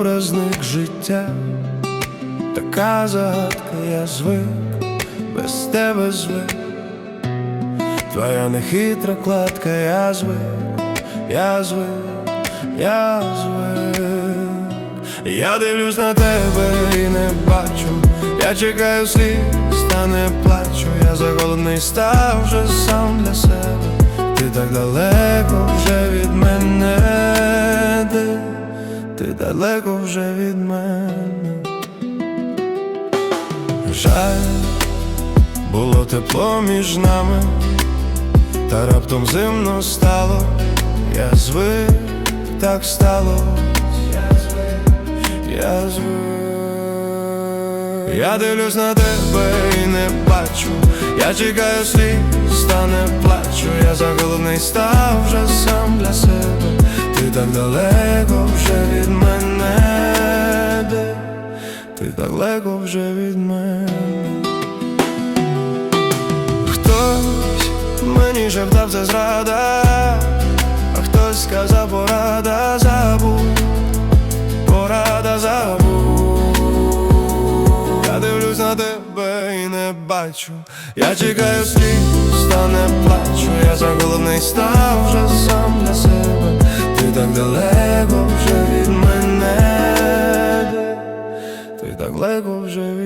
образник життя, така загадка, я звик, без тебе звик. Твоя нехитра кладка, я звик, я звик, я звик. Я дивлюсь на тебе і не бачу, я чекаю сліз, та не плачу. Я заголений став вже сам для себе. Ти так далеко вже від мене, ти далеко вже від мене. Жаль, було тепло між нами, та раптом зимно стало. Я звик, так стало. Я звик. Я дивлюсь на тебе і не бачу, я чекаю сліз, та не плачу. Я заголений став вже сам для себе. Ти так далеко вже від мене, ти далеко вже від мене. Хтось мені шептав, це зрада, а хтось сказав, порада, забудь, порада, забудь. Я дивлюсь на тебе і не бачу, я чекаю сліз, та не плачу. Я заголений став вже сам для себе. Ти так далеко вже від мене, ти так далеко вже від мене.